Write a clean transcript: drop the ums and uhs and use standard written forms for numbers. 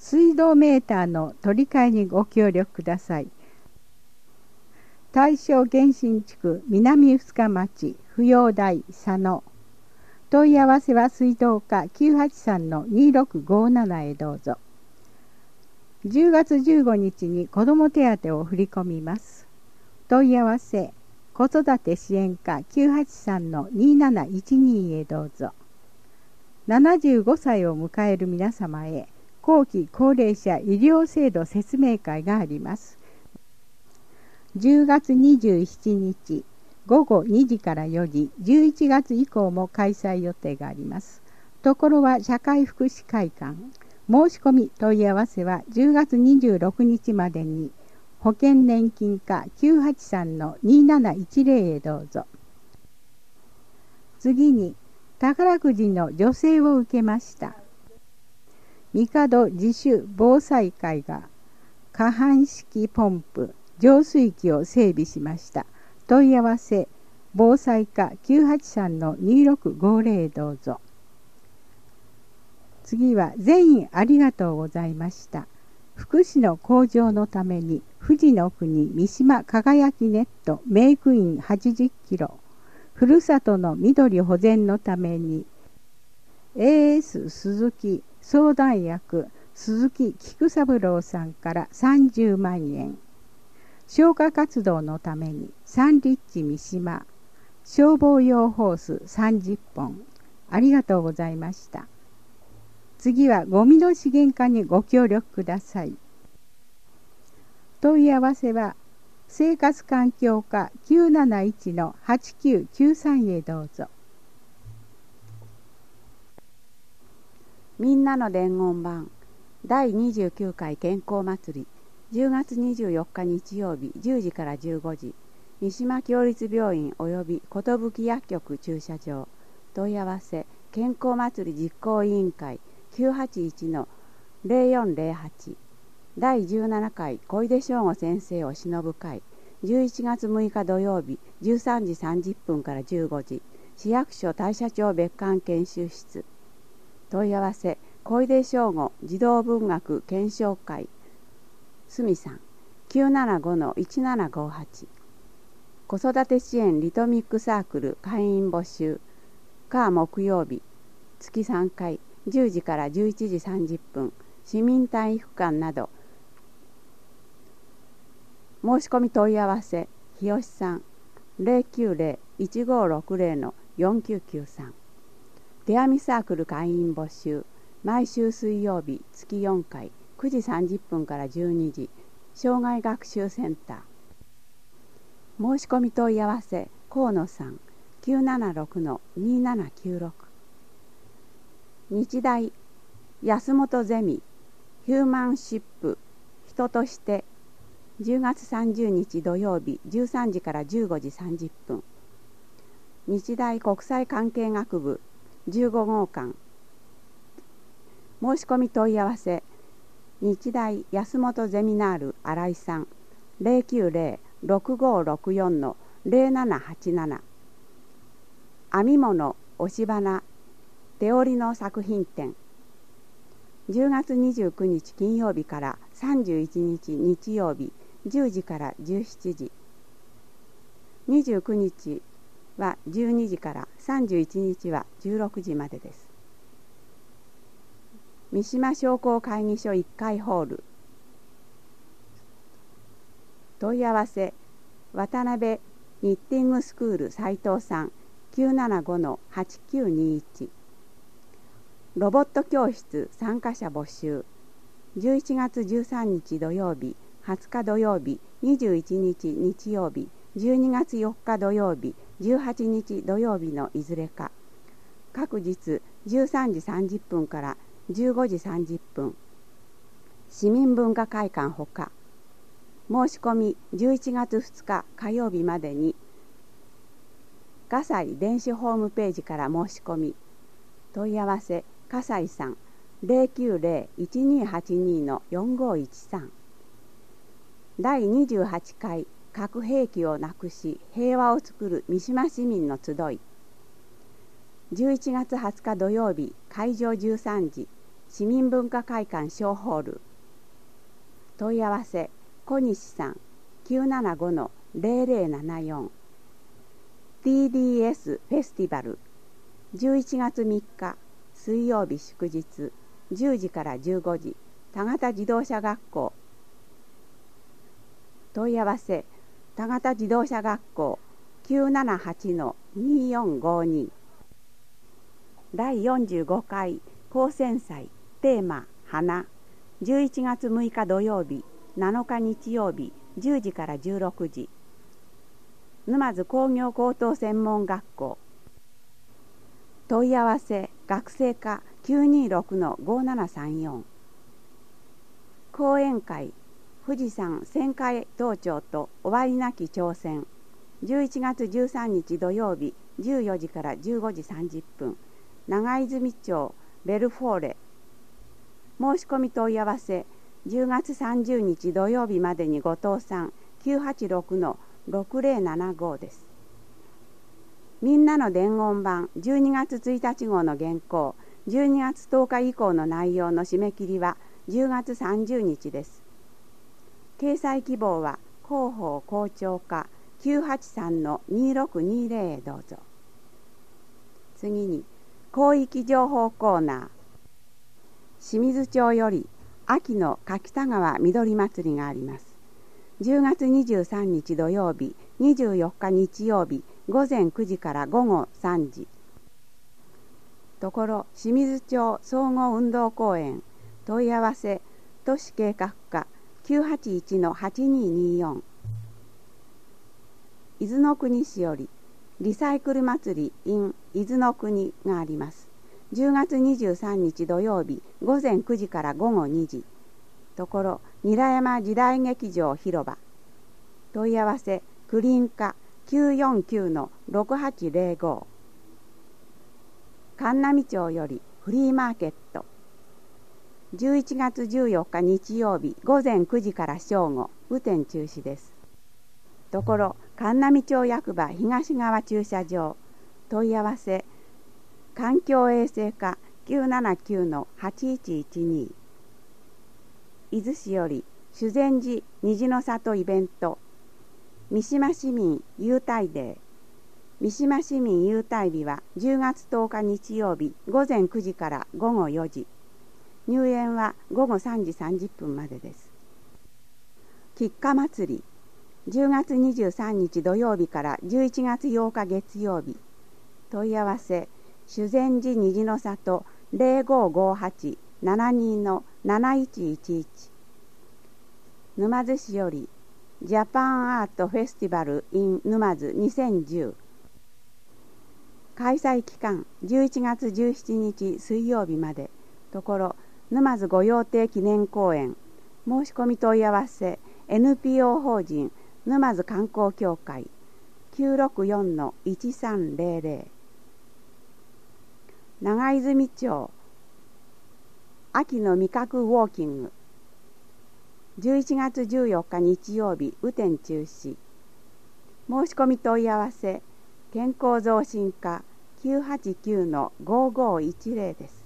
水道メーターの取り替えにご協力ください。大正原新地区南二日町扶養台佐野。問い合わせは水道課 983-2657 へどうぞ。10月15日に子ども手当を振り込みます。問い合わせ子育て支援課 983-2712 へどうぞ。75歳を迎える皆様へ後期高齢者医療制度説明会があります。10月27日午後2時から4時、11月以降も開催予定があります。ところは社会福祉会館。申し込み問い合わせは10月26日までに保険年金課 983-2710 へどうぞ。次に宝くじの助成を受けました。帝自主防災会が可搬式ポンプ浄水器を整備しました。問い合わせ防災課 983-2650 へどうぞ。次は全員ありがとうございました。福祉の向上のために富士の国三島輝きネットメイクイン80キロ、ふるさとの緑保全のために AS 鈴木相談役鈴木菊三郎さんから30万円、消火活動のためにサンリッチ三島消防用ホース30本ありがとうございました。次はゴミの資源化にご協力ください。問い合わせは生活環境課 971-8993 へどうぞ。 みんなの伝言版第29回健康祭り10月24日日曜日10時から15時、三島共立病院及び寿薬局駐車場。問い合わせ健康祭り実行委員会 981-0408 第17回小出正吾先生を偲ぶ会11月6日土曜日13時30分から15時、市役所大社長別館研修室。問い合わせ小出正吾児童文学検証会すみさん 975-1758。 子育て支援リトミックサークル会員募集。火木曜日月3回10時から11時30分、市民体育館など。申し込み問い合わせ日吉さん 090-1560-4993。手編みサークル会員募集。毎週水曜日月4回9時30分から12時、障害学習センター。申し込み問い合わせ河野さん 976-2796。日大安本ゼミヒューマンシップ人として10月30日土曜日13時から15時30分。日大国際関係学部15号館。申し込み問い合わせ日大安本ゼミナール新井さん 090-6564-0787。編み物押し花手織りの作品展。10月29日金曜日から31日日曜日10時から17時、29日は12時から31日は16時までです。三島商工会議所1階ホール。問い合わせ渡辺ニッティングスクール斉藤さん 975-8921。ロボット教室参加者募集。11月13日土曜日20日土曜日21日日曜日12月4日土曜日18日土曜日のいずれか。各日13時30分から15時30分。市民文化会館ほか。申し込み11月2日火曜日までに葛西電子ホームページから申し込み。問い合わせ葛西さん 090-1282-4513。第28回核兵器をなくし平和をつくる三島市民の集い。11月20日土曜日会場13時市民文化会館小ホール。問い合わせ小西さん 975-0074。 TDS フェスティバル11月3日水曜日祝日10時から15時、田形自動車学校。問い合わせ田形自動車学校 978-2452。第45回高専祭テーマ花、11月6日土曜日7日日曜日10時から16時、沼津工業高等専門学校。問い合わせ学生課 926-5734。講演会富士山旋回登頂と終わりなき挑戦、11月13日土曜日14時から15時30分、長泉町ベルフォーレ。申し込み問い合わせ10月30日土曜日までにご倒産 986-6075 です。みんなの伝言版12月1日号の原稿、12月10日以降の内容の締め切りは10月30日です。掲載希望は広報校長課 983-2620 へどうぞ。次に広域情報コーナー。清水町より秋の柿田川みどり祭りがあります。10月23日土曜日24日日曜日午前9時から午後3時。ところ清水町総合運動公園。問い合わせ都市計画課 981-8224。伊豆の国市よりリサイクル祭り in 伊豆の国があります。10月23日土曜日午前9時から午後2時。ところ韮山時代劇場広場。問い合わせクリーン課 949-6805。神南町よりフリーマーケット。11月14日日曜日午前9時から正午、雨天中止です。ところ神南町役場東側駐車場。問い合わせ環境衛生課 979-8112。伊豆市より修善寺虹の里イベント。三島市民優待デー。三島市民優待日は10月10日日曜日午前9時から午後4時。入園は午後3時30分までです。菊花祭り。10月23日土曜日から11月8日月曜日。問い合わせ修善寺虹の里 0558-72-7111。沼津市よりジャパンアートフェスティバル in 沼津2010。開催期間11月17日水曜日まで。ところ沼津御用邸記念公園。申し込み問い合わせ NPO 法人沼津観光協会 964-1300。長泉町秋の味覚ウォーキング。11月14日日曜日雨天中止。申し込み問い合わせ健康増進課 989-5510 です。